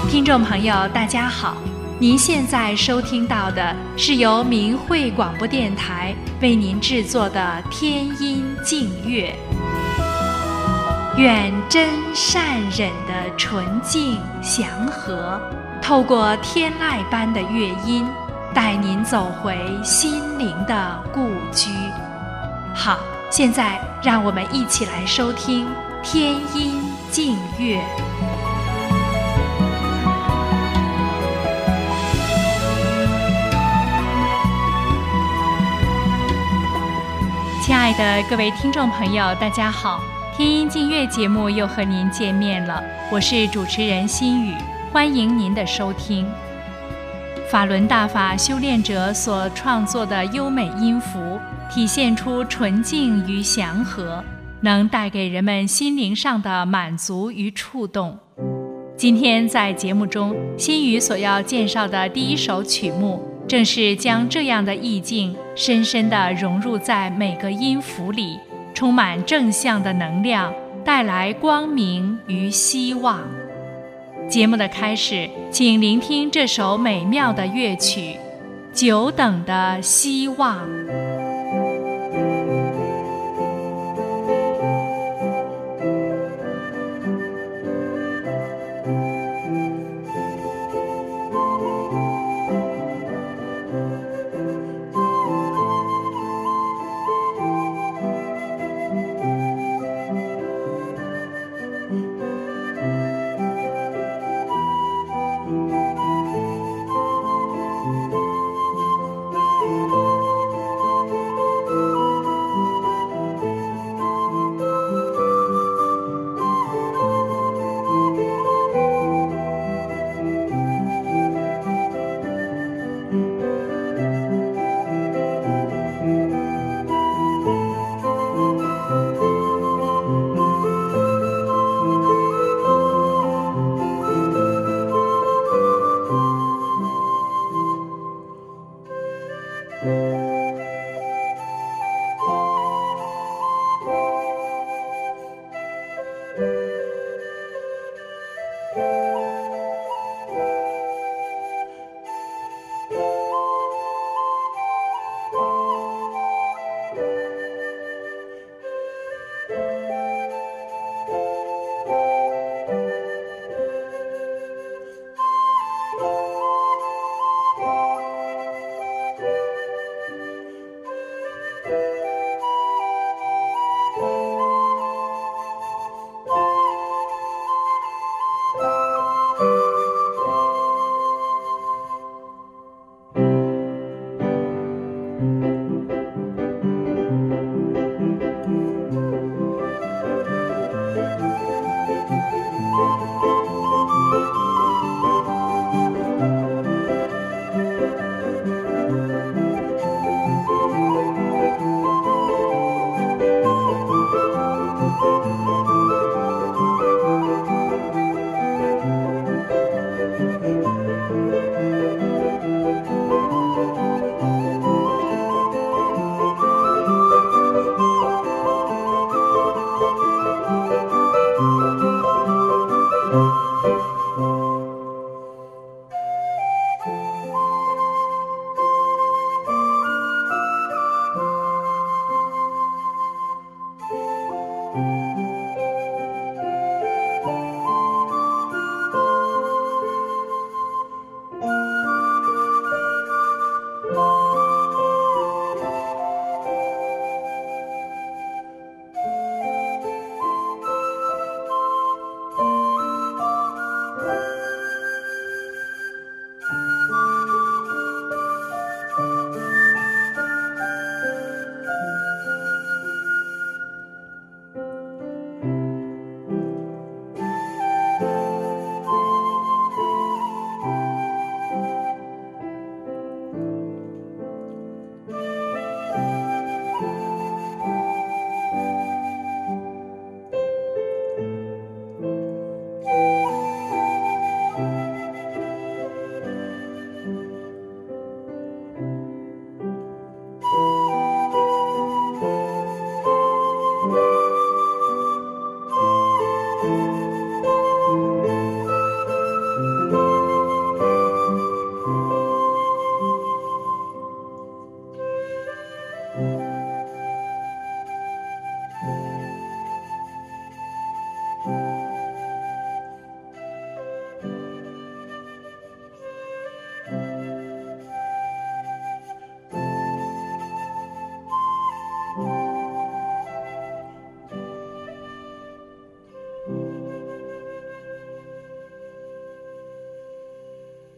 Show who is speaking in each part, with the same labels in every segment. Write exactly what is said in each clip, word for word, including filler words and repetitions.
Speaker 1: 听众朋友大家好，您现在收听到的是由明慧广播电台为您制作的天音净乐。愿真善忍的纯净祥和，透过天籁般的乐音，带您走回心灵的故居。好，现在让我们一起来收听天音净乐。亲爱的各位听众朋友大家好，天音净乐节目又和您见面了，我是主持人心雨，欢迎您的收听。法轮大法修炼者所创作的优美音符，体现出纯净与祥和，能带给人们心灵上的满足与触动。今天在节目中，心雨所要介绍的第一首曲目，正是将这样的意境深深地融入在每个音符里，充满正向的能量，带来光明与希望。节目的开始，请聆听这首美妙的乐曲《久等的希望》。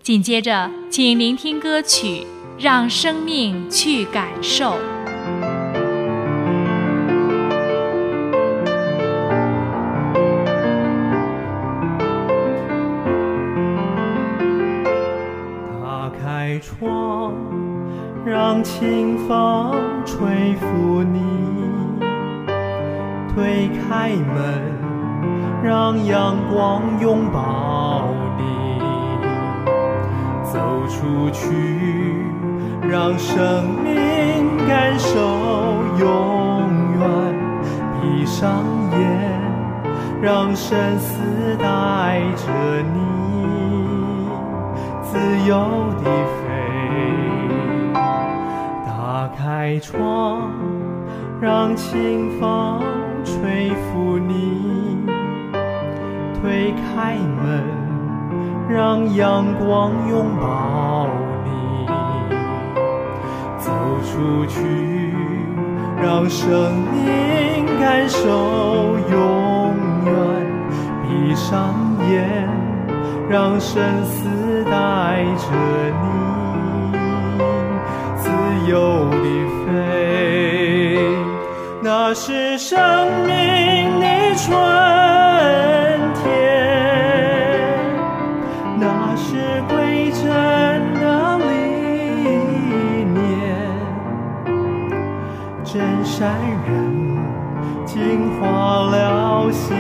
Speaker 1: 紧接着，请聆听歌曲《让生命去感受》。
Speaker 2: 打开窗，让清风吹拂你，推开门，让阳光拥抱你，走出去，让生命感受永远，闭上眼，让生死带着你自由地飞。打开窗，让清风吹拂你，推开门，让阳光拥抱你，走出去，让生命感受永远，闭上眼，让生死带着你自由地飞。那是生命的春天，那是归真的理念，真善人净化了心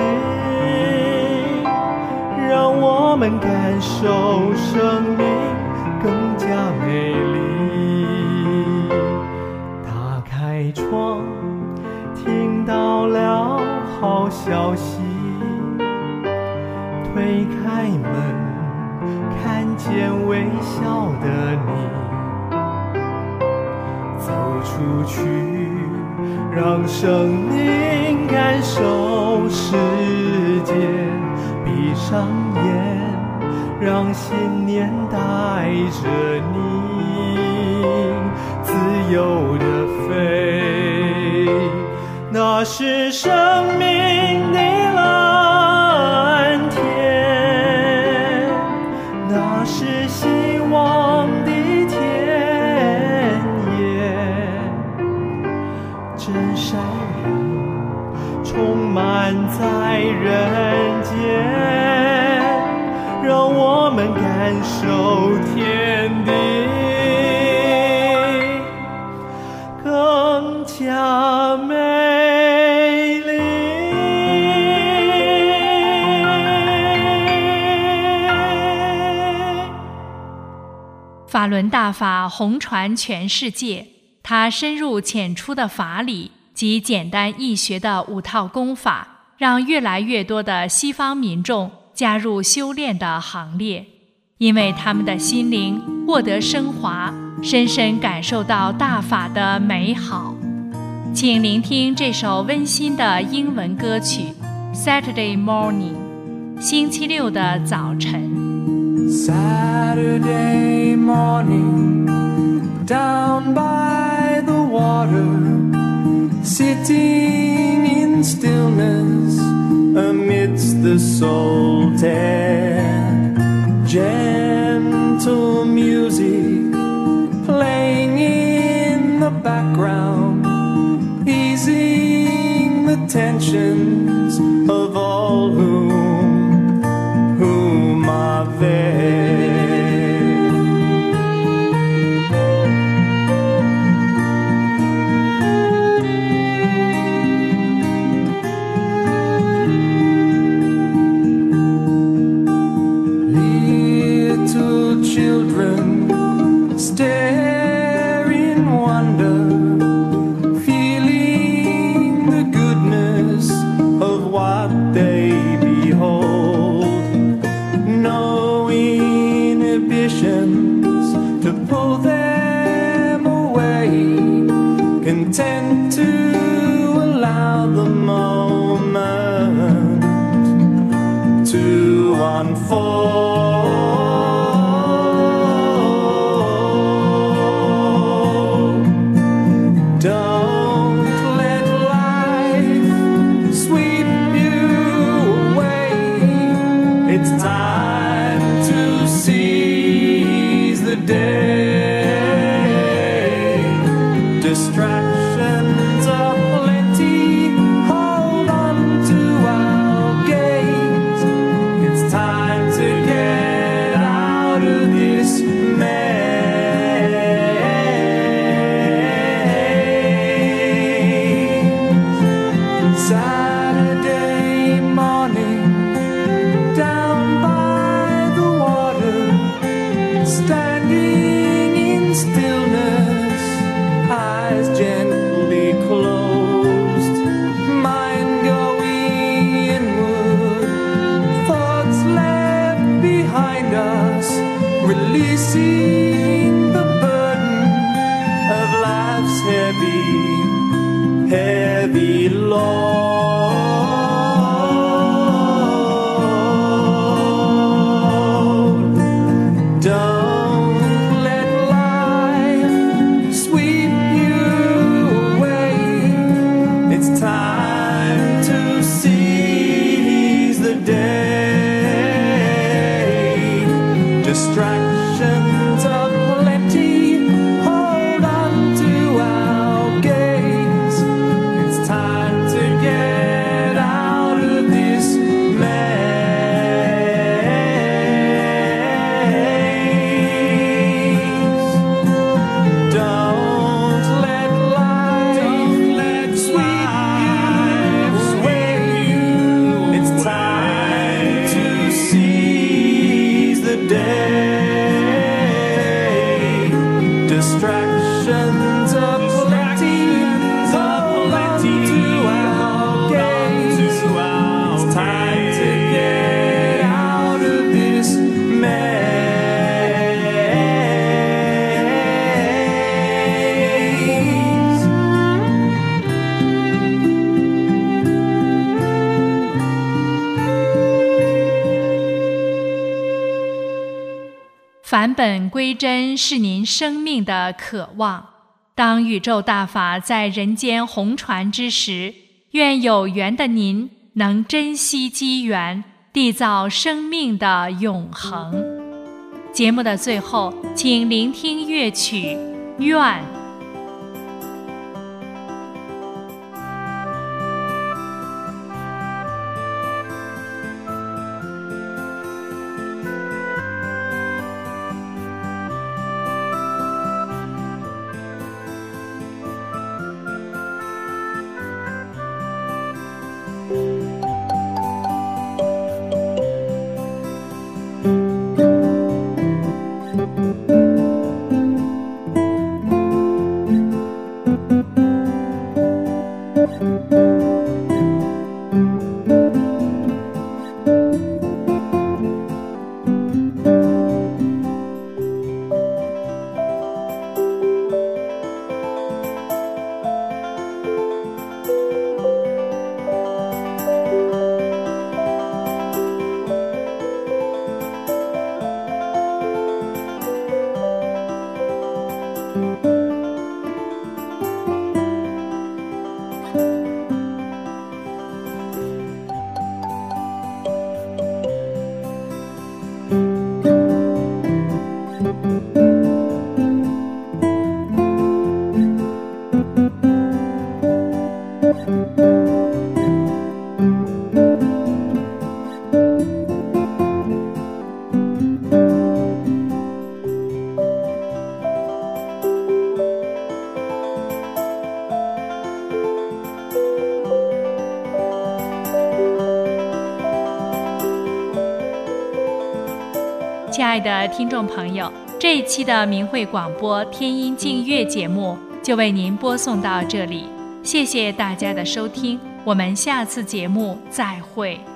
Speaker 2: 灵，让我们感受生命更加美丽。打开窗，听到了好消息，推开门，看见微笑的你，走出去，让生命感受世界，闭上眼，让信念带着你自由地飞。那是生命的蓝天，那是希望的田野，真善人充满在人间，让我们感受天地更加美丽。
Speaker 1: 法轮大法红传全世界，它深入浅出的法理及简单易学的五套功法，让越来越多的西方民众加入修炼的行列，因为他们的心灵获得升华，深深感受到大法的美好。请聆听这首温馨的英文歌曲 Saturday Morning， 星期六的早晨。
Speaker 3: Saturday morning, down by the water, sitting in stillness amidst the salt air, gentle music playing in the background, easing the tensions of all whom, whom are there. Little children stare in wonder, feeling the goodness of what they behold. No inhibitions to pull them away, content to allow the moment to unfold. Don't let life sweep you away. It's time to see day. Distractions are plenty, hold on to our gaze. It's time to get out of this maze. Saturday morning, down by the water, standing in stillness, eyes gently closed, mind going inward, thoughts left behind us, releasing the burden of life's heavy, heavy load. Don't let life sweep you away. It's time to seize the day. Distractions are plenty, hold on to our gaze. It's time to get out of this maze. Don't let life sweep you away. It's time to seize the day. Distractions are plenty, hold on to our gaze. It's time to get out of this maze.
Speaker 1: "返本归真是您生命的渴望。当宇宙大法在人间红传之时，愿有缘的您能珍惜机缘，缔造生命的永恒。"节目的最后，请聆听乐曲《愿》。亲爱的听众朋友，这一期的明慧广播天音净乐节目就为您播送到这里，谢谢大家的收听，我们下次节目再会。